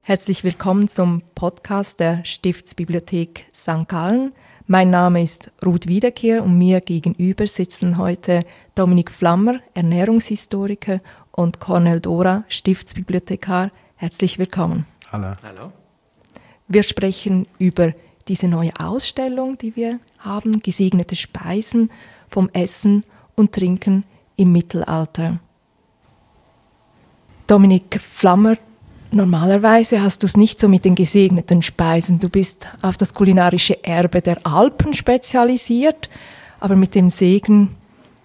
Herzlich willkommen zum Podcast der Stiftsbibliothek St. Gallen. Mein Name ist Ruth Wiederkehr und mir gegenüber sitzen heute Dominik Flammer, Ernährungshistoriker, und Cornel Dora, Stiftsbibliothekar. Herzlich willkommen. Hallo. Hallo. Wir sprechen über diese neue Ausstellung, die wir haben, gesegnete Speisen vom Essen und Trinken im Mittelalter. Dominik Flammer, normalerweise hast du es nicht so mit den gesegneten Speisen. Du bist auf das kulinarische Erbe der Alpen spezialisiert, aber mit dem Segen,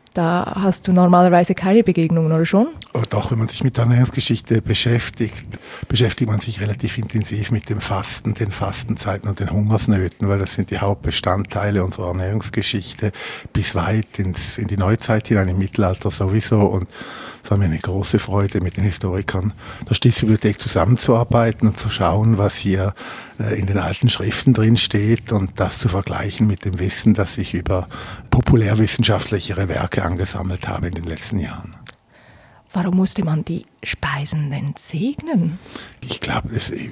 da hast du normalerweise keine Begegnungen, oder schon? Oh, doch, wenn man sich mit der Ernährungsgeschichte beschäftigt man sich relativ intensiv mit dem Fasten, den Fastenzeiten und den Hungersnöten, weil das sind die Hauptbestandteile unserer Ernährungsgeschichte bis weit in die Neuzeit hinein, im Mittelalter sowieso. Und es war mir eine große Freude, mit den Historikern der Stiftsbibliothek zusammenzuarbeiten und zu schauen, was hier in den alten Schriften drin steht und das zu vergleichen mit dem Wissen, das ich über populärwissenschaftlichere Werke angesammelt habe in den letzten Jahren. Warum musste man die Speisen denn segnen? Ich glaube,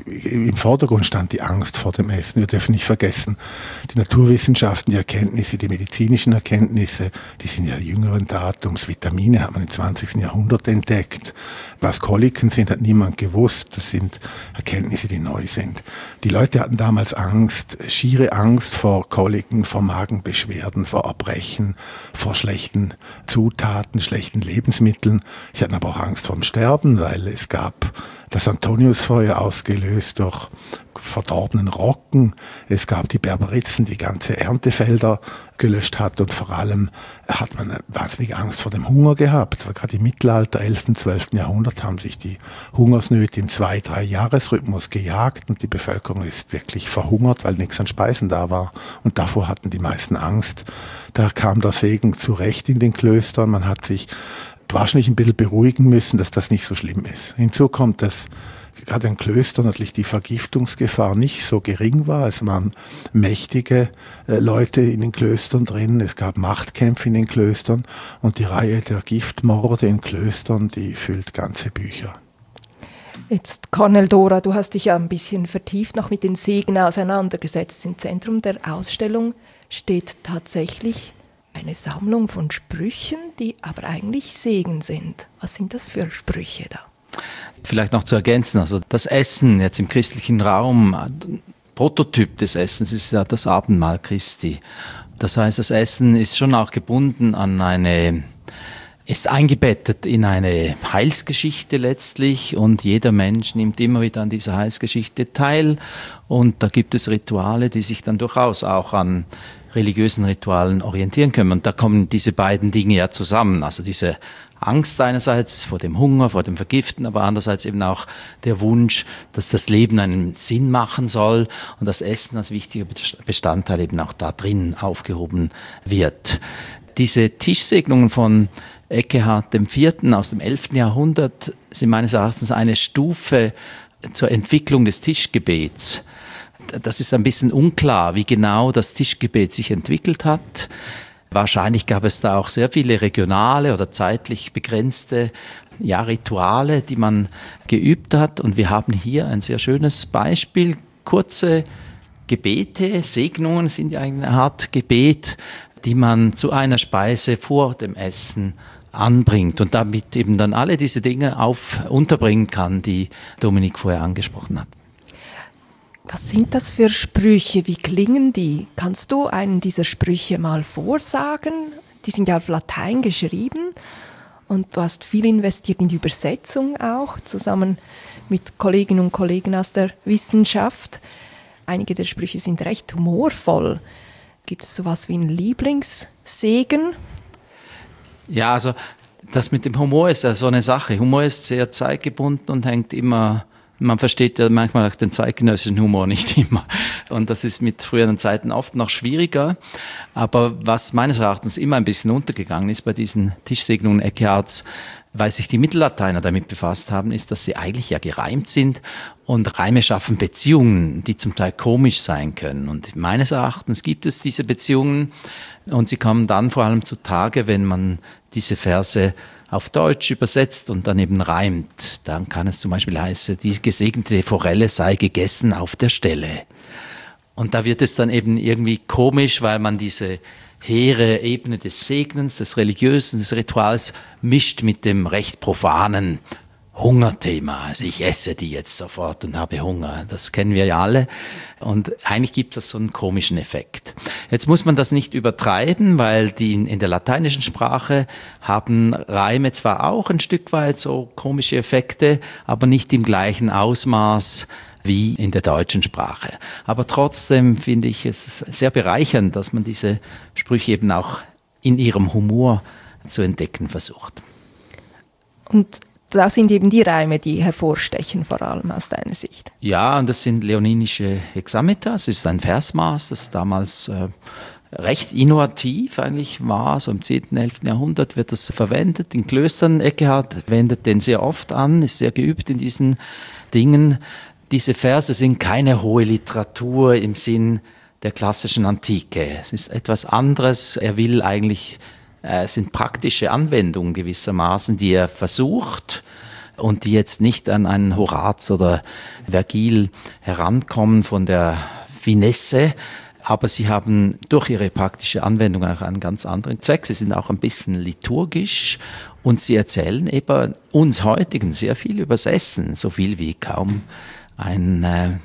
im Vordergrund stand die Angst vor dem Essen. Wir dürfen nicht vergessen, die Naturwissenschaften, die Erkenntnisse, die medizinischen Erkenntnisse, die sind ja jüngeren Datums. Vitamine hat man im 20. Jahrhundert entdeckt. Was Koliken sind, hat niemand gewusst. Das sind Erkenntnisse, die neu sind. Die Leute hatten damals Angst, schiere Angst vor Koliken, vor Magenbeschwerden, vor Erbrechen, vor schlechten Zutaten, schlechten Lebensmitteln. Sie hatten aber auch Angst vor dem Sterben, weil es gab das Antoniusfeuer ausgelöst durch verdorbenen Rocken. Es gab die Berberitzen, die ganze Erntefelder gelöscht hat, und vor allem hat man wahnsinnig Angst vor dem Hunger gehabt. Weil gerade im Mittelalter, 11., 12. Jahrhundert, haben sich die Hungersnöte im 2-3 Jahresrhythmus gejagt und die Bevölkerung ist wirklich verhungert, weil nichts an Speisen da war. Und davor hatten die meisten Angst. Da kam der Segen zurecht in den Klöstern. Man hat sich wahrscheinlich ein bisschen beruhigen müssen, dass das nicht so schlimm ist. Hinzu kommt, dass gerade in Klöstern natürlich die Vergiftungsgefahr nicht so gering war. Es waren mächtige Leute in den Klöstern drin, es gab Machtkämpfe in den Klöstern und die Reihe der Giftmorde in Klöstern, die füllt ganze Bücher. Jetzt, Cornel Dora, du hast dich ja ein bisschen vertieft noch mit den Segen auseinandergesetzt. Im Zentrum der Ausstellung steht tatsächlich eine Sammlung von Sprüchen, die aber eigentlich Segen sind. Was sind das für Sprüche da? Vielleicht noch zu ergänzen, also das Essen jetzt im christlichen Raum, Prototyp des Essens ist ja das Abendmahl Christi. Das heißt, das Essen ist schon auch gebunden an ist eingebettet in eine Heilsgeschichte letztlich, und jeder Mensch nimmt immer wieder an dieser Heilsgeschichte teil, und da gibt es Rituale, die sich dann durchaus auch an religiösen Ritualen orientieren können. Und da kommen diese beiden Dinge ja zusammen, also diese Angst einerseits vor dem Hunger, vor dem Vergiften, aber andererseits eben auch der Wunsch, dass das Leben einen Sinn machen soll und das Essen als wichtiger Bestandteil eben auch da drin aufgehoben wird. Diese Tischsegnungen von Ekkehard IV. Aus dem 11. Jahrhundert sind meines Erachtens eine Stufe zur Entwicklung des Tischgebets. Das ist ein bisschen unklar, wie genau das Tischgebet sich entwickelt hat. Wahrscheinlich gab es da auch sehr viele regionale oder zeitlich begrenzte Rituale, die man geübt hat. Und wir haben hier ein sehr schönes Beispiel. Kurze Gebete, Segnungen sind ja eine Art Gebet, die man zu einer Speise vor dem Essen anbringt und damit eben dann alle diese Dinge unterbringen kann, die Dominik vorher angesprochen hat. Was sind das für Sprüche? Wie klingen die? Kannst du einen dieser Sprüche mal vorsagen? Die sind ja auf Latein geschrieben und du hast viel investiert in die Übersetzung auch, zusammen mit Kolleginnen und Kollegen aus der Wissenschaft. Einige der Sprüche sind recht humorvoll. Gibt es sowas wie einen Lieblingssegen? Ja, also das mit dem Humor ist ja so eine Sache. Humor ist sehr zeitgebunden und hängt immer. Man versteht ja manchmal auch den zeitgenössischen Humor nicht immer. Und das ist mit früheren Zeiten oft noch schwieriger. Aber was meines Erachtens immer ein bisschen untergegangen ist bei diesen Tischsegnungen Eckhards, weil sich die Mittellateiner damit befasst haben, ist, dass sie eigentlich ja gereimt sind Und Reime schaffen Beziehungen, die zum Teil komisch sein können. Und meines Erachtens gibt es diese Beziehungen und sie kommen dann vor allem zutage, wenn man diese Verse auf Deutsch übersetzt und dann eben reimt. Dann kann es zum Beispiel heißen, die gesegnete Forelle sei gegessen auf der Stelle. Und da wird es dann eben irgendwie komisch, weil man diese hehre Ebene des Segnens, des Religiösen, des Rituals mischt mit dem recht profanen Hungerthema. Also ich esse die jetzt sofort und habe Hunger. Das kennen wir ja alle. Und eigentlich gibt es so einen komischen Effekt. Jetzt muss man das nicht übertreiben, weil die in der lateinischen Sprache haben Reime zwar auch ein Stück weit so komische Effekte, aber nicht im gleichen Ausmaß wie in der deutschen Sprache. Aber trotzdem finde ich es sehr bereichernd, dass man diese Sprüche eben auch in ihrem Humor zu entdecken versucht. Und da sind eben die Reime, die hervorstechen, vor allem aus deiner Sicht. Ja, und das sind leoninische Hexameter. Es ist ein Versmaß, das damals recht innovativ eigentlich war. So im 10., 11. Jahrhundert wird das verwendet. In Klöstern, Ekkehard wendet den sehr oft an, ist sehr geübt in diesen Dingen. Diese Verse sind keine hohe Literatur im Sinn der klassischen Antike. Es ist etwas anderes. Er will eigentlich, es sind praktische Anwendungen gewissermaßen, die er versucht und die jetzt nicht an einen Horaz oder Vergil herankommen von der Finesse, aber sie haben durch ihre praktische Anwendung auch einen ganz anderen Zweck. Sie sind auch ein bisschen liturgisch und sie erzählen eben uns Heutigen sehr viel übers Essen, so viel wie kaum eine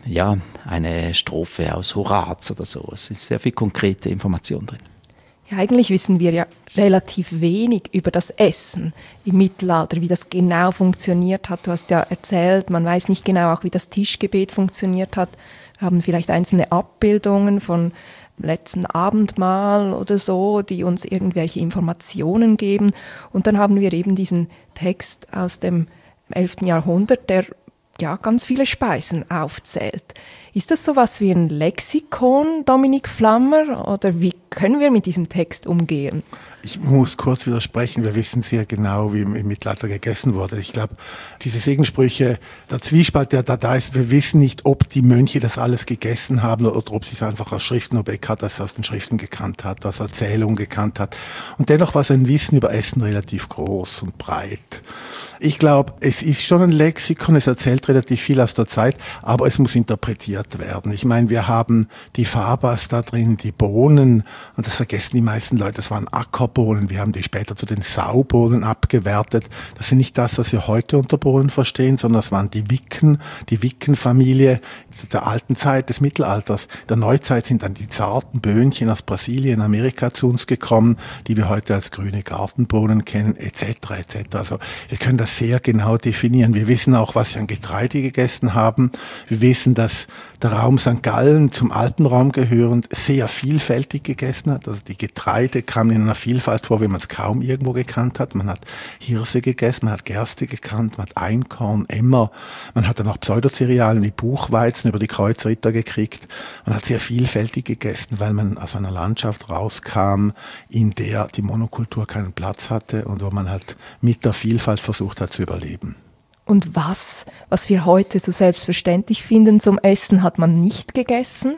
Strophe aus Horaz oder so. Es ist sehr viel konkrete Information drin. Ja, eigentlich wissen wir ja relativ wenig über das Essen im Mittelalter, wie das genau funktioniert hat. Du hast ja erzählt, man weiß nicht genau auch, wie das Tischgebet funktioniert hat. Wir haben vielleicht einzelne Abbildungen von letzten Abendmahl oder so, die uns irgendwelche Informationen geben. Und dann haben wir eben diesen Text aus dem 11. Jahrhundert, der ja ganz viele Speisen aufzählt. Ist das sowas wie ein Lexikon, Dominik Flammer, oder wie können wir mit diesem Text umgehen? Ich muss kurz widersprechen. Wir wissen sehr genau, wie im Mittelalter gegessen wurde. Ich glaube, diese Segensprüche, der Zwiespalt, der da ist, wir wissen nicht, ob die Mönche das alles gegessen haben oder ob sie es einfach aus Schriften, ob Eckhart das aus den Schriften gekannt hat, aus Erzählungen gekannt hat. Und dennoch war sein Wissen über Essen relativ groß und breit. Ich glaube, es ist schon ein Lexikon, es erzählt relativ viel aus der Zeit, aber es muss interpretiert werden. Ich meine, wir haben die Fabas da drin, die Bohnen, und das vergessen die meisten Leute, das waren Ackerbohnen, wir haben die später zu den Saubohnen abgewertet. Das sind nicht das, was wir heute unter Bohnen verstehen, sondern das waren die Wickenfamilie der alten Zeit, des Mittelalters. In der Neuzeit sind dann die zarten Böhnchen aus Brasilien, Amerika zu uns gekommen, die wir heute als grüne Gartenbohnen kennen, etc. etc. Also wir können das sehr genau definieren. Wir wissen auch, was sie an Getreide gegessen haben. Wir wissen, dass der Raum St. Gallen zum Alpenraum gehörend sehr vielfältig gegessen hat. Also die Getreide kamen in einer Vielfalt vor, wie man es kaum irgendwo gekannt hat. Man hat Hirse gegessen, man hat Gerste gekannt, man hat Einkorn, Emmer. Man hat dann auch Pseudocerealien wie Buchweizen über die Kreuzritter gekriegt. Man hat sehr vielfältig gegessen, weil man aus einer Landschaft rauskam, in der die Monokultur keinen Platz hatte und wo man halt mit der Vielfalt versucht hat zu überleben. Und was wir heute so selbstverständlich finden zum Essen, hat man nicht gegessen?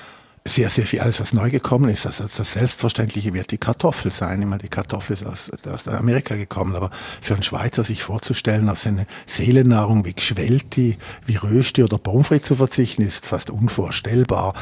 Sehr, sehr viel, alles was neu gekommen ist. Also das Selbstverständliche wird die Kartoffel sein. Ich meine, die Kartoffel ist aus Amerika gekommen, aber für einen Schweizer sich vorzustellen, auf seine Seelennahrung wie Gschwelti, wie Rösti oder Pommes frites zu verzichten, ist fast unvorstellbar.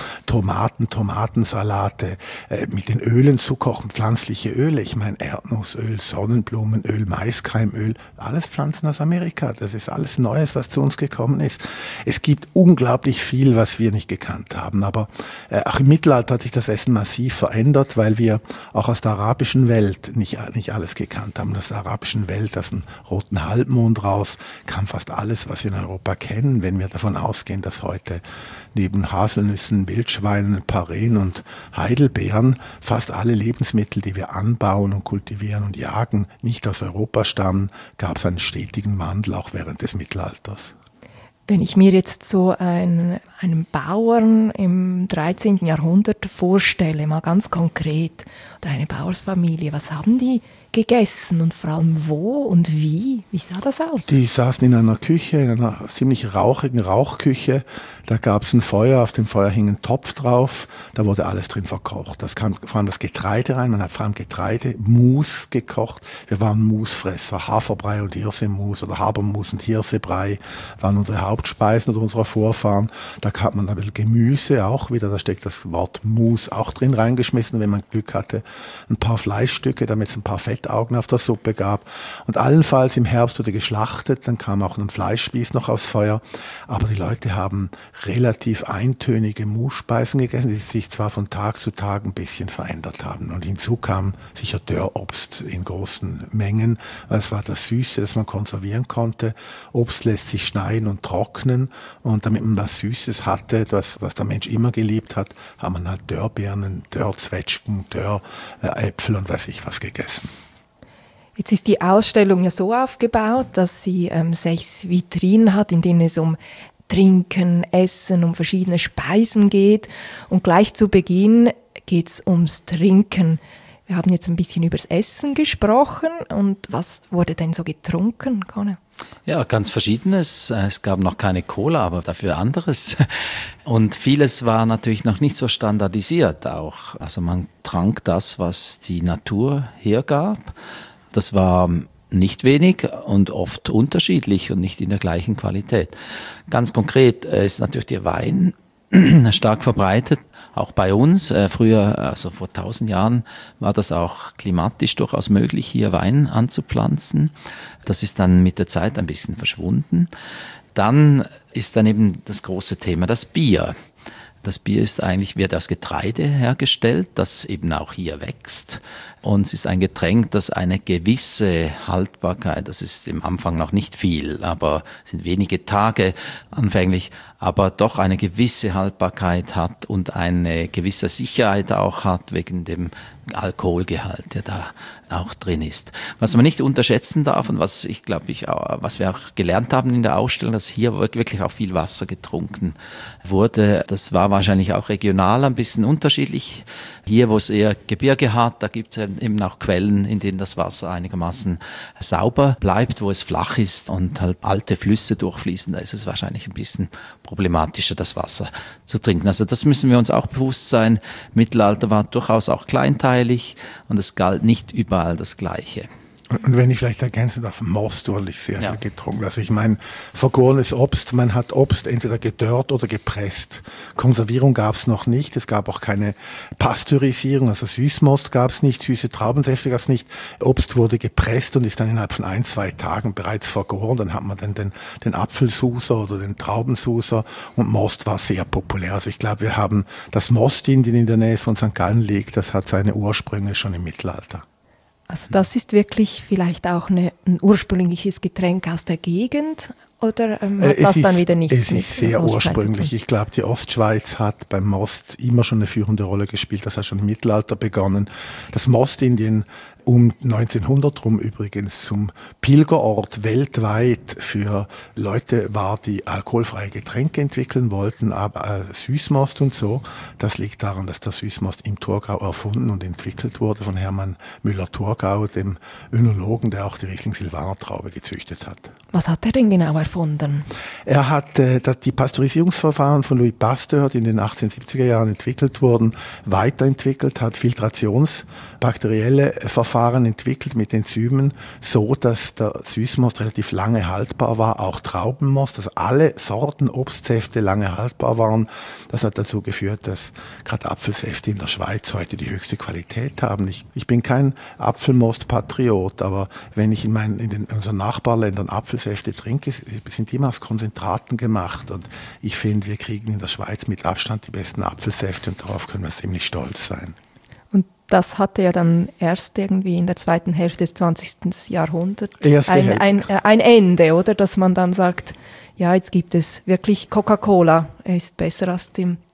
Tomatensalate, mit den Ölen zu kochen, pflanzliche Öle. Ich meine, Erdnussöl, Sonnenblumenöl, Maiskeimöl, alles Pflanzen aus Amerika. Das ist alles Neues, was zu uns gekommen ist. Es gibt unglaublich viel, was wir nicht gekannt haben, aber auch im Mittelalter hat sich das Essen massiv verändert, weil wir auch aus der arabischen Welt nicht alles gekannt haben. Aus der arabischen Welt, aus dem roten Halbmond raus, kam fast alles, was wir in Europa kennen, wenn wir davon ausgehen, dass heute neben Haselnüssen, Wildschweinen, Paren und Heidelbeeren fast alle Lebensmittel, die wir anbauen und kultivieren und jagen, nicht aus Europa stammen, gab es einen stetigen Wandel auch während des Mittelalters. Wenn ich mir jetzt so einen Bauern im 13. Jahrhundert vorstelle, mal ganz konkret, oder eine Bauersfamilie, was haben die gegessen und vor allem wo und wie? Wie sah das aus? Die saßen in einer Küche, in einer ziemlich rauchigen Rauchküche. Da gab es ein Feuer, auf dem Feuer hing ein Topf drauf, da wurde alles drin verkocht. Das kam vor allem das Getreide rein, man hat vor allem Getreide, Mus gekocht. Wir waren Musfresser, Haferbrei und Hirsemus oder Habermus und Hirsebrei waren unsere Hauptspeisen oder unserer Vorfahren. Da hat man ein bisschen Gemüse auch wieder, da steckt das Wort Mus auch drin reingeschmissen, wenn man Glück hatte. Ein paar Fleischstücke, damit es ein paar Fettaugen auf der Suppe gab. Und allenfalls im Herbst wurde geschlachtet, dann kam auch ein Fleischspieß noch aufs Feuer. Aber die Leute haben relativ eintönige Musspeisen gegessen, die sich zwar von Tag zu Tag ein bisschen verändert haben. Und hinzu kam sicher Dörrobst in großen Mengen, weil es war das Süße, das man konservieren konnte. Obst lässt sich schneiden und trocknen. Und damit man was Süßes hatte, was der Mensch immer geliebt hat, haben man halt Dörrbeeren, Dörrzwetschgen, Dörräpfel und weiß ich was gegessen. Jetzt ist die Ausstellung ja so aufgebaut, dass sie 6 Vitrinen hat, in denen es um Trinken, Essen, um verschiedene Speisen geht. Und gleich zu Beginn geht es ums Trinken. Wir haben jetzt ein bisschen über das Essen gesprochen. Und was wurde denn so getrunken, Conny? Ja, ganz Verschiedenes. Es gab noch keine Cola, aber dafür anderes. Und vieles war natürlich noch nicht so standardisiert auch. Also man trank das, was die Natur hergab. Das war nicht wenig und oft unterschiedlich und nicht in der gleichen Qualität. Ganz konkret ist natürlich der Wein stark verbreitet, auch bei uns. Früher, also vor 1000 Jahren, war das auch klimatisch durchaus möglich, hier Wein anzupflanzen. Das ist dann mit der Zeit ein bisschen verschwunden. Dann ist dann eben das große Thema das Bier. Das Bier wird aus Getreide hergestellt, das eben auch hier wächst. Und es ist ein Getränk, das eine gewisse Haltbarkeit, das ist im Anfang noch nicht viel, aber es sind wenige Tage anfänglich, aber doch eine gewisse Haltbarkeit hat und eine gewisse Sicherheit auch hat wegen dem Alkoholgehalt, der da auch drin ist. Was man nicht unterschätzen darf und was was wir auch gelernt haben in der Ausstellung, dass hier wirklich auch viel Wasser getrunken wurde. Das war wahrscheinlich auch regional ein bisschen unterschiedlich. Hier, wo es eher Gebirge hat, da gibt es eben auch Quellen, in denen das Wasser einigermaßen sauber bleibt, wo es flach ist und halt alte Flüsse durchfließen. Da ist es wahrscheinlich ein bisschen problematischer, das Wasser zu trinken. Also das müssen wir uns auch bewusst sein. Mittelalter war durchaus auch kleinteilig und es galt nicht überall das Gleiche. Und wenn ich vielleicht ergänzen darf, Most wurde sehr viel getrunken. Also ich meine, vergorenes Obst, man hat Obst entweder gedörrt oder gepresst. Konservierung gab es noch nicht, es gab auch keine Pasteurisierung, also Süßmost gab es nicht, süße Traubensäfte gab es nicht. Obst wurde gepresst und ist dann innerhalb von 1-2 Tagen bereits vergoren. Dann hat man dann den Apfelsuser oder den Traubensuser und Most war sehr populär. Also ich glaube, wir haben das Most in der Nähe von St. Gallen liegt, das hat seine Ursprünge schon im Mittelalter. Also das ist wirklich vielleicht auch ein ursprüngliches Getränk aus der Gegend oder hat das dann wieder nichts mit? Es ist sehr ursprünglich. Ich glaube, die Ostschweiz hat beim Most immer schon eine führende Rolle gespielt. Das hat schon im Mittelalter begonnen. Das Mostindien um 1900 rum übrigens zum Pilgerort weltweit für Leute war, die alkoholfreie Getränke entwickeln wollten, aber Süßmost und so. Das liegt daran, dass der Süßmost im Thurgau erfunden und entwickelt wurde von Hermann Müller-Thurgau, dem Önologen, der auch die Riesling-Silvaner-Traube gezüchtet hat. Was hat er denn genau erfunden? Er hat die Pasteurisierungsverfahren von Louis Pasteur, die in den 1870er Jahren entwickelt wurden, weiterentwickelt, hat filtrationsbakterielle Verfahren entwickelt mit Enzymen, so dass der Süßmost relativ lange haltbar war, auch Traubenmost, dass alle Sorten Obstsäfte lange haltbar waren. Das hat dazu geführt, dass gerade Apfelsäfte in der Schweiz heute die höchste Qualität haben. Ich bin kein Apfelmost-Patriot, aber wenn ich in unseren Nachbarländern Apfelsäfte trinke, sind die immer aus Konzentraten gemacht. Und ich finde, wir kriegen in der Schweiz mit Abstand die besten Apfelsäfte und darauf können wir ziemlich stolz sein. Und das hatte ja dann erst irgendwie in der zweiten Hälfte des 20. Jahrhunderts ein Ende, oder? Dass man dann sagt, ja, jetzt gibt es wirklich Coca-Cola, ist besser als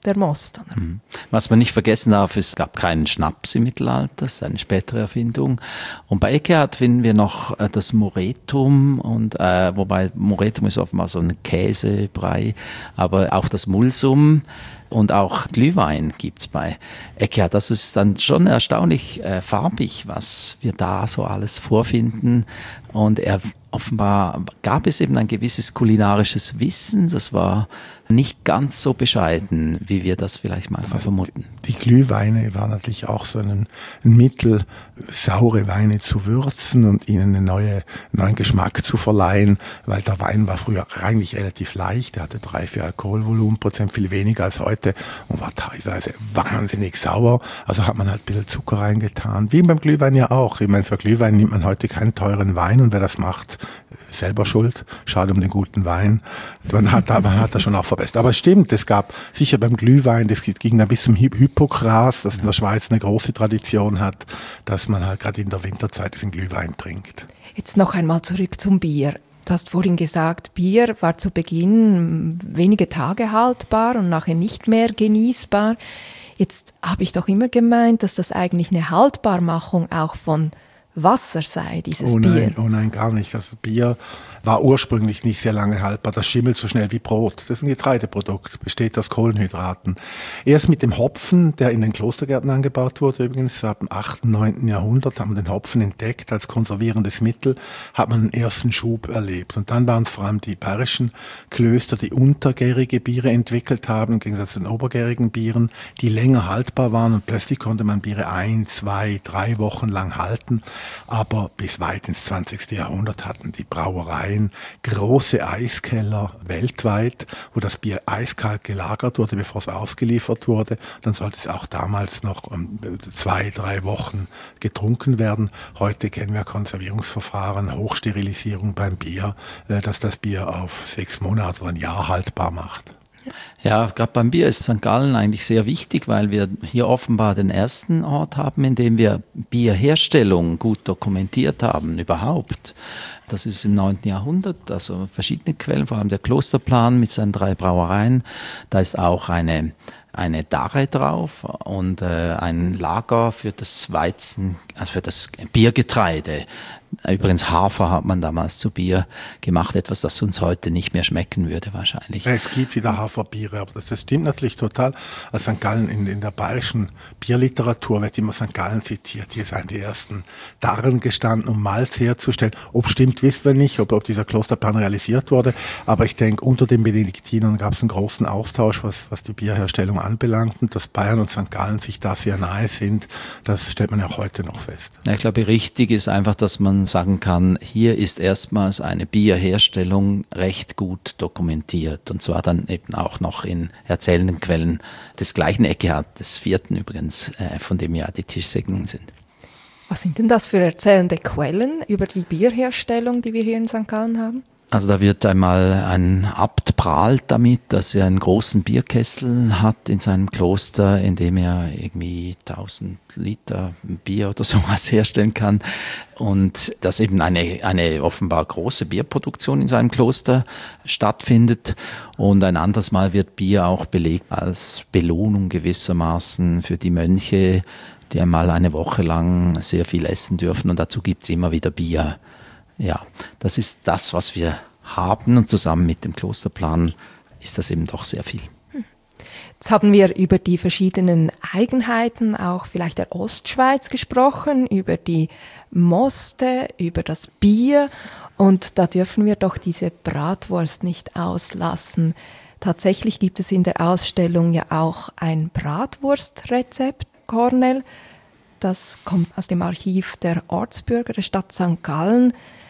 der Most. Oder? Was man nicht vergessen darf, es gab keinen Schnaps im Mittelalter, das ist eine spätere Erfindung. Und bei Eckehard finden wir noch das Moretum, und wobei Moretum ist offenbar so ein Käsebrei, aber auch das Mulsum. Und auch Glühwein gibt es bei Eckehard. Das ist dann schon erstaunlich farbig, was wir da so alles vorfinden. Und offenbar gab es eben ein gewisses kulinarisches Wissen. Das war nicht ganz so bescheiden, wie wir das vielleicht manchmal vermuten. Die Glühweine waren natürlich auch so ein Mittel, saure Weine zu würzen und ihnen einen neuen Geschmack zu verleihen, weil der Wein war früher eigentlich relativ leicht. Er hatte 3-4 Alkoholvolumenprozent, viel weniger als heute, und war teilweise wahnsinnig sauer. Also hat man halt ein bisschen Zucker reingetan, wie beim Glühwein ja auch. Ich meine, für Glühwein nimmt man heute keinen teuren Wein, und wer das macht, selber schuld. Schade um den guten Wein. Man hat da schon auch verbessert. Aber es stimmt, es gab sicher beim Glühwein, das ging dann bis zum Hippokras, das in der Schweiz eine große Tradition hat, dass man halt gerade in der Winterzeit diesen Glühwein trinkt. Jetzt noch einmal zurück zum Bier. Du hast vorhin gesagt, Bier war zu Beginn wenige Tage haltbar und nachher nicht mehr genießbar. Jetzt habe ich doch immer gemeint, dass das eigentlich eine Haltbarmachung auch von Wasser sei, dieses Bier. Oh nein, gar nicht. Also Bier war ursprünglich nicht sehr lange haltbar. Das schimmelt so schnell wie Brot. Das ist ein Getreideprodukt, besteht aus Kohlenhydraten. Erst mit dem Hopfen, der in den Klostergärten angebaut wurde, übrigens ab dem 8., 9. Jahrhundert, haben wir den Hopfen entdeckt als konservierendes Mittel, hat man den ersten Schub erlebt. Und dann waren es vor allem die bayerischen Klöster, die untergärige Biere entwickelt haben, im Gegensatz zu den obergärigen Bieren, die länger haltbar waren, und plötzlich konnte man Biere 1, 2, 3 Wochen lang halten. Aber bis weit ins 20. Jahrhundert hatten die Brauereien große Eiskeller weltweit, wo das Bier eiskalt gelagert wurde, bevor es ausgeliefert wurde. Dann sollte es auch damals noch 2, 3 Wochen getrunken werden. Heute kennen wir Konservierungsverfahren, Hochsterilisierung beim Bier, dass das Bier auf 6 Monate oder ein Jahr haltbar macht. Ja, gerade beim Bier ist St. Gallen eigentlich sehr wichtig, weil wir hier offenbar den ersten Ort haben, in dem wir Bierherstellung gut dokumentiert haben, überhaupt. Das ist im 9. Jahrhundert, also verschiedene Quellen, vor allem der Klosterplan mit seinen 3 Brauereien. Da ist auch eine Darre drauf und ein Lager für das Weizen, also für das Biergetreide. Übrigens Hafer hat man damals zu Bier gemacht, etwas, das uns heute nicht mehr schmecken würde wahrscheinlich. Es gibt wieder Haferbiere, aber das stimmt natürlich total. Also St. Gallen in der bayerischen Bierliteratur wird immer St. Gallen zitiert. Hier seien die ersten Darren gestanden, um Malz herzustellen. Ob stimmt, wissen wir nicht, ob dieser Klosterplan realisiert wurde. Aber ich denke, unter den Benediktinern gab es einen großen Austausch, was die Bierherstellung anbelangt. Und dass Bayern und St. Gallen sich da sehr nahe sind, das stellt man ja auch heute noch fest. Ich glaube, richtig ist einfach, dass man sagen kann, hier ist erstmals eine Bierherstellung recht gut dokumentiert, und zwar dann eben auch noch in erzählenden Quellen des gleichen Eckehard, des 4. übrigens, von dem ja die Tischsegnungen sind. Was sind denn das für erzählende Quellen über die Bierherstellung, die wir hier in St. Gallen haben? Also da wird einmal ein Abt prahlt damit, dass er einen großen Bierkessel hat in seinem Kloster, in dem er irgendwie 1000 Liter Bier oder sowas herstellen kann, und dass eben eine offenbar große Bierproduktion in seinem Kloster stattfindet. Und ein anderes Mal wird Bier auch belegt als Belohnung gewissermaßen für die Mönche, die einmal eine Woche lang sehr viel essen dürfen, und dazu gibt es immer wieder Bier. Ja, das ist das, was wir haben, und zusammen mit dem Klosterplan ist das eben doch sehr viel. Jetzt haben wir über die verschiedenen Eigenheiten auch vielleicht der Ostschweiz gesprochen, über die Moste, über das Bier, und da dürfen wir doch diese Bratwurst nicht auslassen. Tatsächlich gibt es in der Ausstellung ja auch ein Bratwurstrezept, Kornel. Das kommt aus dem Archiv der Ortsbürger der Stadt St. Gallen.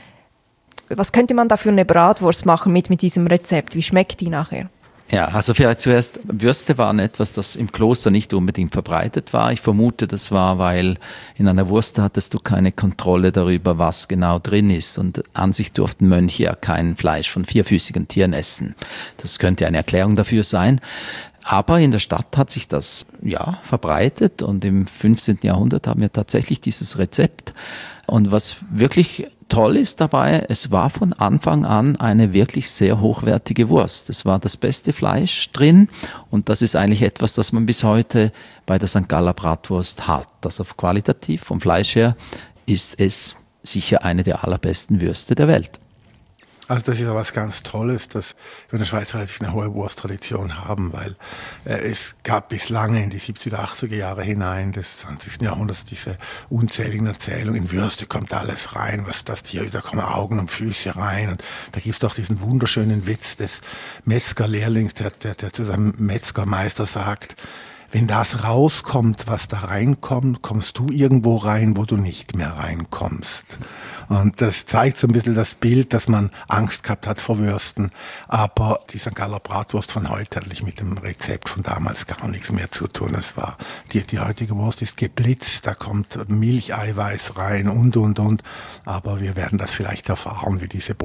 Was könnte man da für eine Bratwurst machen mit diesem Rezept? Wie schmeckt die nachher? Ja, also vielleicht zuerst, Würste waren etwas, das im Kloster nicht unbedingt verbreitet war. Ich vermute, das war, weil in einer Wurst hattest du keine Kontrolle darüber, was genau drin ist. Und an sich durften Mönche ja kein Fleisch von vierfüßigen Tieren essen. Das könnte eine Erklärung dafür sein. Aber in der Stadt hat sich das verbreitet und im 15. Jahrhundert haben wir tatsächlich dieses Rezept. Und was wirklich toll ist dabei, es war von Anfang an eine wirklich sehr hochwertige Wurst. Es war das beste Fleisch drin und das ist eigentlich etwas, das man bis heute bei der St. Galler Bratwurst hat. Also qualitativ vom Fleisch her ist es sicher eine der allerbesten Würste der Welt. Also das ist ja was ganz Tolles, dass wir in der Schweiz relativ eine hohe Wursttradition haben, weil es gab bis lange in die 70er, 80er Jahre hinein des 20. Jahrhunderts diese unzähligen Erzählungen, in Würste kommt alles rein, was das Tier, da kommen Augen und Füße rein. Und da gibt es doch diesen wunderschönen Witz des Metzgerlehrlings, der zu seinem Metzgermeister sagt, wenn das rauskommt, was da reinkommt, kommst du irgendwo rein, wo du nicht mehr reinkommst. Und das zeigt so ein bisschen das Bild, dass man Angst gehabt hat vor Würsten. Aber die St. Galler Bratwurst von heute hat eigentlich mit dem Rezept von damals gar nichts mehr zu tun. Das war die heutige Wurst ist geblitzt, da kommt Milcheiweiß rein und. Aber wir werden das vielleicht erfahren, wie diese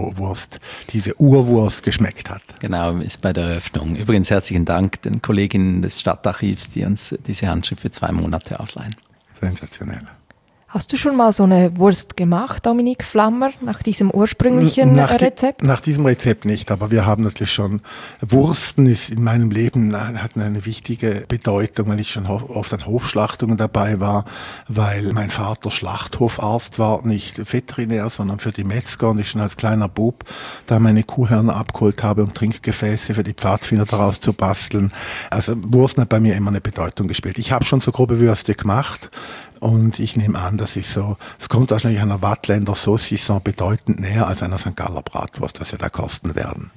Urwurst geschmeckt hat. Genau, ist bei der Eröffnung. Übrigens herzlichen Dank den Kolleginnen des Stadtarchivs, die uns diese Handschrift für 2 Monate ausleihen. Sensationell. Hast du schon mal so eine Wurst gemacht, Dominik Flammer, nach diesem ursprünglichen Rezept? Nach diesem Rezept nicht, aber wir haben natürlich schon, Wursten ist in meinem Leben, hat eine wichtige Bedeutung, weil ich schon oft an Hofschlachtungen dabei war, weil mein Vater Schlachthofarzt war, nicht Veterinär, sondern für die Metzger und ich schon als kleiner Bub da meine Kuhhörner abgeholt habe, um Trinkgefäße für die Pfadfinder daraus zu basteln. Also Wursten hat bei mir immer eine Bedeutung gespielt. Ich habe schon so grobe Würste gemacht. Und ich nehme an, es kommt wahrscheinlich einer Wattländer Saucisson bedeutend näher als einer St. Galler Bratwurst, das ja da kosten werden.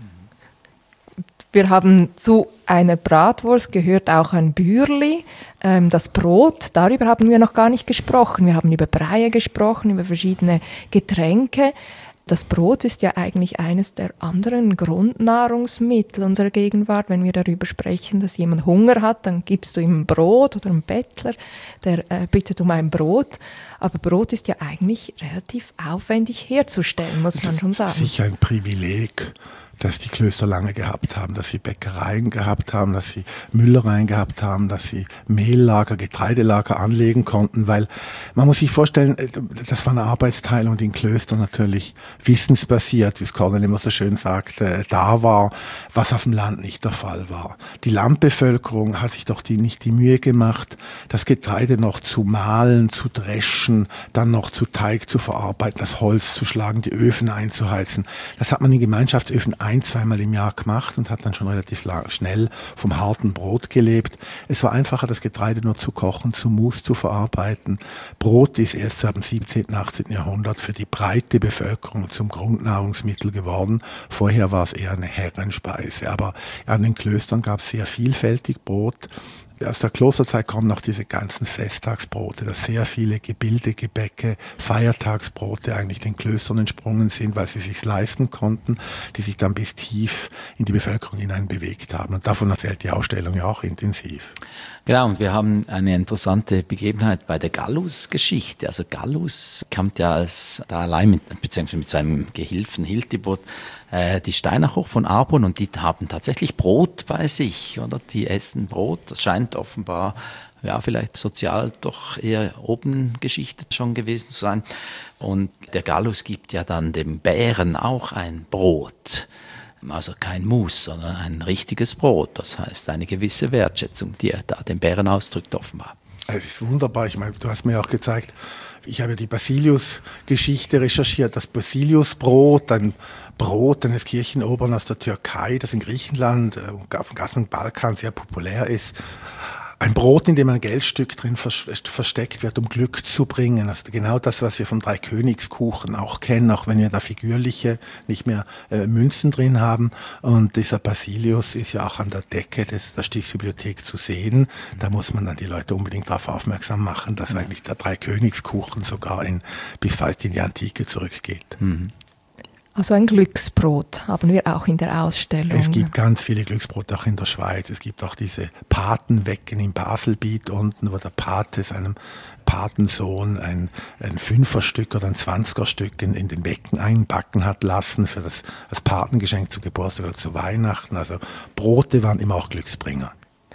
Wir haben zu einer Bratwurst gehört auch ein Bürli, das Brot. Darüber haben wir noch gar nicht gesprochen. Wir haben über Breie gesprochen, über verschiedene Getränke. Das Brot ist ja eigentlich eines der anderen Grundnahrungsmittel unserer Gegenwart. Wenn wir darüber sprechen, dass jemand Hunger hat, dann gibst du ihm ein Brot oder einen Bettler, der bittet um ein Brot. Aber Brot ist ja eigentlich relativ aufwendig herzustellen, muss man schon sagen. Sicher ein Privileg, dass die Klöster lange gehabt haben, dass sie Bäckereien gehabt haben, dass sie Müllereien gehabt haben, dass sie Mehllager, Getreidelager anlegen konnten, weil man muss sich vorstellen, das war eine Arbeitsteilung, die in Klöstern natürlich wissensbasiert, wie es Cornel immer so schön sagt, da war, was auf dem Land nicht der Fall war. Die Landbevölkerung hat sich doch nicht die Mühe gemacht, das Getreide noch zu mahlen, zu dreschen, dann noch zu Teig zu verarbeiten, das Holz zu schlagen, die Öfen einzuheizen. Das hat man in Gemeinschaftsöfen 1-2 Mal im Jahr gemacht und hat dann schon relativ schnell vom harten Brot gelebt. Es war einfacher, das Getreide nur zu kochen, zu Mus zu verarbeiten. Brot ist erst seit dem 17., 18. Jahrhundert für die breite Bevölkerung zum Grundnahrungsmittel geworden. Vorher war es eher eine Herrenspeise, aber an den Klöstern gab es sehr vielfältig Brot. Aus der Klosterzeit kommen noch diese ganzen Festtagsbrote, dass sehr viele Gebäcke, Feiertagsbrote eigentlich den Klöstern entsprungen sind, weil sie es sich leisten konnten, die sich dann bis tief in die Bevölkerung hinein bewegt haben. Und davon erzählt die Ausstellung ja auch intensiv. Genau, und wir haben eine interessante Begebenheit bei der Gallus-Geschichte. Also Gallus kam ja da allein beziehungsweise mit seinem Gehilfen Hiltibot die Steine hoch von Arbon und die haben tatsächlich Brot bei sich, oder? Die essen Brot. Das scheint offenbar, vielleicht sozial doch eher oben geschichtet schon gewesen zu sein. Und der Gallus gibt ja dann dem Bären auch ein Brot. Also kein Mus, sondern ein richtiges Brot. Das heißt eine gewisse Wertschätzung, die er da dem Bären ausdrückt offenbar. Es ist wunderbar. Ich meine, du hast mir auch gezeigt, ich habe die Basilius-Geschichte recherchiert. Das Basiliusbrot, ein Brot eines Kirchenobern aus der Türkei, das in Griechenland, auf dem ganzen Balkan sehr populär ist. Ein Brot, in dem ein Geldstück drin versteckt wird, um Glück zu bringen. Also genau das, was wir vom Dreikönigskuchen auch kennen, auch wenn wir da figürliche, nicht mehr Münzen drin haben. Und dieser Basilius ist ja auch an der Decke der Stiftsbibliothek zu sehen. Da muss man dann die Leute unbedingt darauf aufmerksam machen, dass eigentlich der Dreikönigskuchen sogar bis weit in die Antike zurückgeht. Mhm. Also ein Glücksbrot haben wir auch in der Ausstellung. Es gibt ganz viele Glücksbrote auch in der Schweiz. Es gibt auch diese Patenwecken im Baselbiet unten, wo der Pate seinem Patensohn ein 5er-Stück oder ein 20er-Stück in den Wecken einbacken hat lassen für als Patengeschenk zu Geburtstag oder zu Weihnachten. Also Brote waren immer auch Glücksbringer.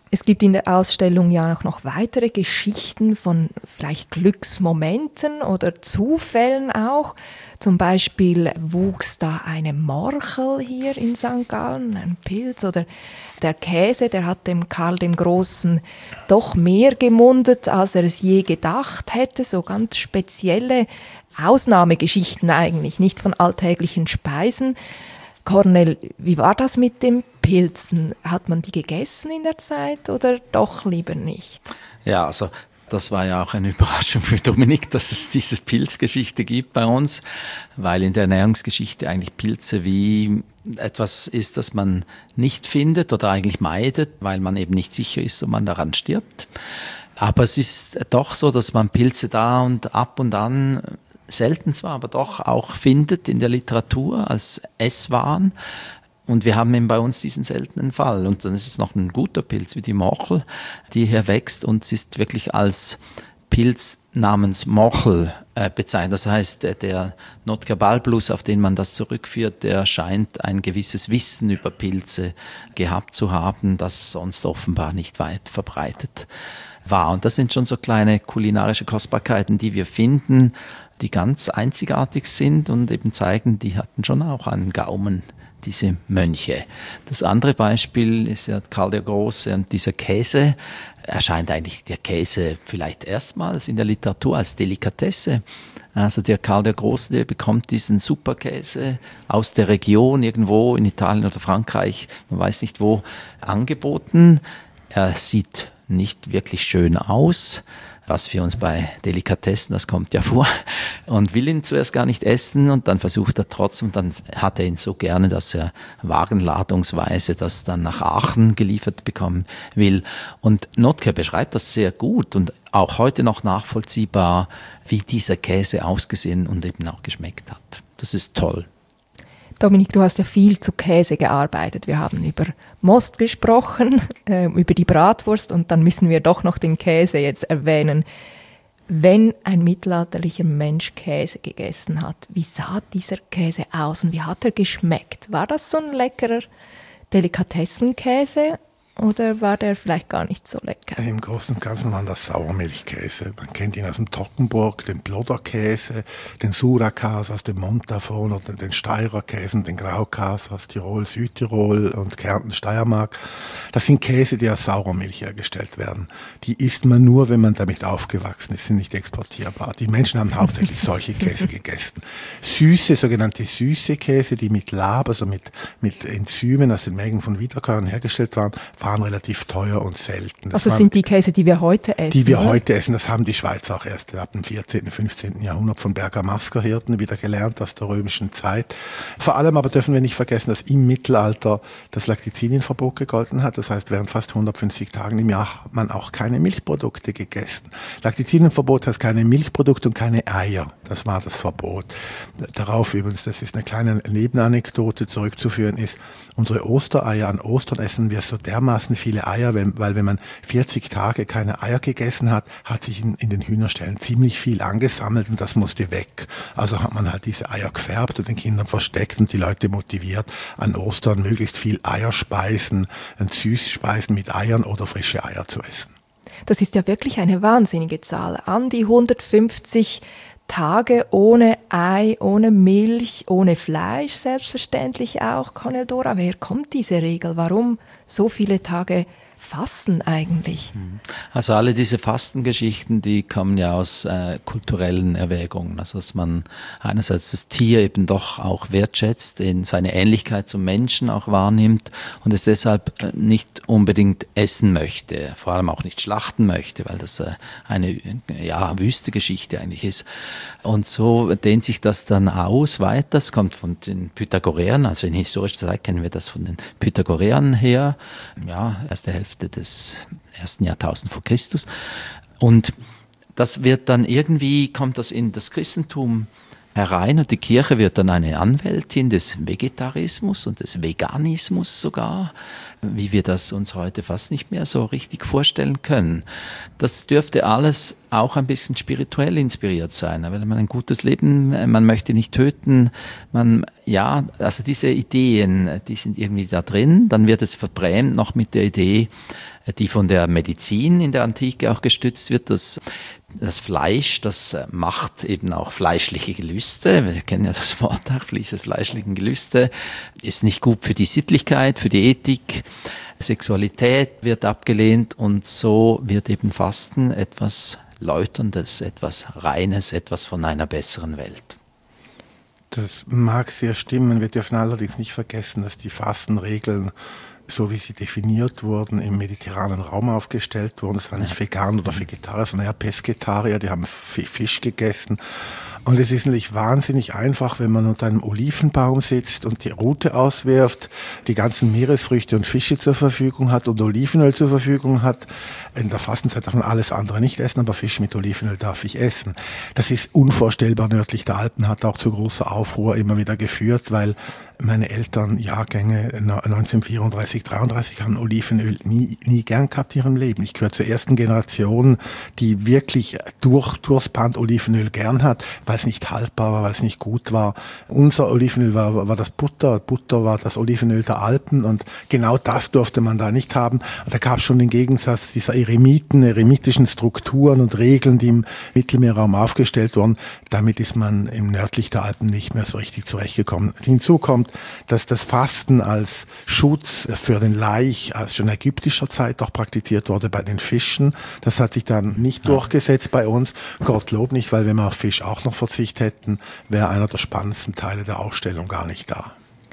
Es gibt in der Ausstellung ja auch noch weitere Geschichten von vielleicht Glücksmomenten oder Zufällen auch. Zum Beispiel wuchs da eine Morchel hier in St. Gallen, ein Pilz, oder der Käse, der hat dem Karl dem Großen doch mehr gemundet, als er es je gedacht hätte. So ganz spezielle Ausnahmegeschichten eigentlich, nicht von alltäglichen Speisen. Kornel, wie war das mit den Pilzen? Hat man die gegessen in der Zeit oder doch lieber nicht? Ja, also das war ja auch eine Überraschung für Dominik, dass es diese Pilzgeschichte gibt bei uns, weil in der Ernährungsgeschichte eigentlich Pilze wie etwas ist, das man nicht findet oder eigentlich meidet, weil man eben nicht sicher ist, ob man daran stirbt. Aber es ist doch so, dass man Pilze da und ab und an, selten zwar, aber doch auch findet in der Literatur als Esswaren. Und wir haben eben bei uns diesen seltenen Fall. Und dann ist es noch ein guter Pilz wie die Morchel, die hier wächst und sie ist wirklich als Pilz namens Morchel bezeichnet. Das heißt, der Notker Balblus, auf den man das zurückführt, der scheint ein gewisses Wissen über Pilze gehabt zu haben, das sonst offenbar nicht weit verbreitet war. Und das sind schon so kleine kulinarische Kostbarkeiten, die wir finden, die ganz einzigartig sind und eben zeigen, die hatten schon auch einen Gaumen, diese Mönche. Das andere Beispiel ist ja Karl der Große und dieser Käse. Erscheint eigentlich der Käse vielleicht erstmals in der Literatur als Delikatesse. Also der Karl der Große, der bekommt diesen Superkäse aus der Region irgendwo in Italien oder Frankreich, man weiß nicht wo, angeboten. Er sieht nicht wirklich schön aus, was für uns bei Delikatessen, das kommt ja vor, und will ihn zuerst gar nicht essen und dann versucht er trotzdem, dann hat er ihn so gerne, dass er wagenladungsweise das dann nach Aachen geliefert bekommen will. Und Notker beschreibt das sehr gut und auch heute noch nachvollziehbar, wie dieser Käse ausgesehen und eben auch geschmeckt hat. Das ist toll. Dominik, du hast ja viel zu Käse gearbeitet. Wir haben über Most gesprochen, über die Bratwurst und dann müssen wir doch noch den Käse jetzt erwähnen. Wenn ein mittelalterlicher Mensch Käse gegessen hat, wie sah dieser Käse aus und wie hat er geschmeckt? War das so ein leckerer Delikatessenkäse? Oder war der vielleicht gar nicht so lecker? Im Großen und Ganzen waren das Sauermilchkäse. Man kennt ihn aus dem Toggenburg, den Plodderkäse, den Surakäse aus dem Montafon oder den Steirer Käse und den Graukäse aus Tirol, Südtirol und Kärnten, Steiermark. Das sind Käse, die aus Sauermilch hergestellt werden. Die isst man nur, wenn man damit aufgewachsen ist, sind nicht exportierbar. Die Menschen haben hauptsächlich solche Käse gegessen. Süße, sogenannte süße Käse, die mit Lab, also mit Enzymen aus den Mägen von Wiederkäuern hergestellt waren relativ teuer und selten. Das sind die Käse, die wir heute essen? Die wir heute essen, das haben die Schweizer auch erst ab dem 14., 15. Jahrhundert von Bergamaskerhirten wieder gelernt aus der römischen Zeit. Vor allem aber dürfen wir nicht vergessen, dass im Mittelalter das Laktizinienverbot gegolten hat. Das heißt, während fast 150 Tagen im Jahr hat man auch keine Milchprodukte gegessen. Laktizinienverbot heißt keine Milchprodukte und keine Eier. Das war das Verbot. Darauf übrigens, das ist eine kleine Nebenanekdote zurückzuführen, ist, unsere Ostereier, an Ostern essen wir so dermaßen viele Eier, weil wenn man 40 Tage keine Eier gegessen hat, hat sich in den Hühnerställen ziemlich viel angesammelt und das musste weg. Also hat man halt diese Eier gefärbt und den Kindern versteckt und die Leute motiviert, an Ostern möglichst viel Eierspeisen, Süßspeisen mit Eiern oder frische Eier zu essen. Das ist ja wirklich eine wahnsinnige Zahl. An die 150 Tage ohne Ei, ohne Milch, ohne Fleisch, selbstverständlich auch. Kornel Dora, woher kommt diese Regel? Warum so viele Tage Fasten eigentlich? Also alle diese Fastengeschichten, die kommen ja aus kulturellen Erwägungen. Also dass man einerseits das Tier eben doch auch wertschätzt, in seine Ähnlichkeit zum Menschen auch wahrnimmt und es deshalb nicht unbedingt essen möchte, vor allem auch nicht schlachten möchte, weil das eine wüste Geschichte eigentlich ist. Und so dehnt sich das dann aus weiter. Das kommt von den Pythagoreern, also in historischer Zeit kennen wir das von den Pythagoreern her, erste Hälfte des 1. Jahrtausends vor Christus. Und das wird dann irgendwie, kommt das in das Christentum herein und die Kirche wird dann eine Anwältin des Vegetarismus und des Veganismus sogar, wie wir das uns heute fast nicht mehr so richtig vorstellen können. Das dürfte alles auch ein bisschen spirituell inspiriert sein, weil man ein gutes Leben, man möchte nicht töten, also diese Ideen, die sind irgendwie da drin, dann wird es verbrämt noch mit der Idee, die von der Medizin in der Antike auch gestützt wird. Das Fleisch, das macht eben auch fleischliche Gelüste. Wir kennen ja das Wort auch, diese fleischlichen Gelüste. Ist nicht gut für die Sittlichkeit, für die Ethik. Sexualität wird abgelehnt und so wird eben Fasten etwas Läuterndes, etwas Reines, etwas von einer besseren Welt. Das mag sehr stimmen. Wir dürfen allerdings nicht vergessen, dass die Fastenregeln, so wie sie definiert wurden, im mediterranen Raum aufgestellt wurden. Es war nicht vegan oder Vegetarier, sondern eher Pesketarier, die haben Fisch gegessen. Und es ist natürlich wahnsinnig einfach, wenn man unter einem Olivenbaum sitzt und die Rute auswirft, die ganzen Meeresfrüchte und Fische zur Verfügung hat und Olivenöl zur Verfügung hat. In der Fastenzeit darf man alles andere nicht essen, aber Fisch mit Olivenöl darf ich essen. Das ist unvorstellbar nördlich der Alpen, hat auch zu großer Aufruhr immer wieder geführt, weil meine Eltern Jahrgänge 1934, 33 haben Olivenöl nie gern gehabt in ihrem Leben. Ich gehöre zur ersten Generation, die wirklich durchs Band Olivenöl gern hat, weil es nicht haltbar war, weil es nicht gut war. Unser Olivenöl war das Butter. Butter war das Olivenöl der Alpen und genau das durfte man da nicht haben. Und da gab es schon den Gegensatz dieser eremitischen Strukturen und Regeln, die im Mittelmeerraum aufgestellt wurden. Damit ist man im nördlich der Alpen nicht mehr so richtig zurechtgekommen. Hinzu kommt, dass das Fasten als Schutz für den Laich aus schon ägyptischer Zeit auch praktiziert wurde bei den Fischen. Das hat sich dann nicht durchgesetzt bei uns. Gottlob nicht, weil wenn wir auf Fisch auch noch Verzicht hätten, wäre einer der spannendsten Teile der Ausstellung gar nicht da.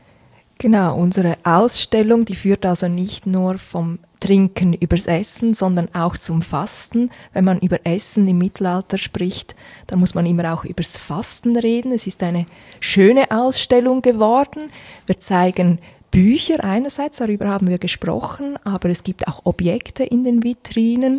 Genau, unsere Ausstellung, die führt also nicht nur vom Trinken übers Essen, sondern auch zum Fasten. Wenn man über Essen im Mittelalter spricht, dann muss man immer auch übers Fasten reden. Es ist eine schöne Ausstellung geworden. Wir zeigen Bücher einerseits, darüber haben wir gesprochen, aber es gibt auch Objekte in den Vitrinen,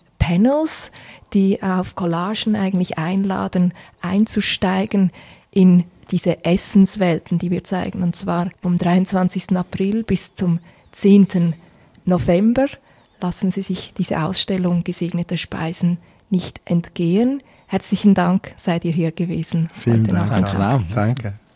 Panels, die auf Collagen eigentlich einladen, einzusteigen in diese Essenswelten, die wir zeigen. Und zwar vom 23. April bis zum 10. November lassen Sie sich diese Ausstellung Gesegnete Speisen nicht entgehen. Herzlichen Dank, seid ihr hier gewesen. Vielen Dank. Danke. Danke.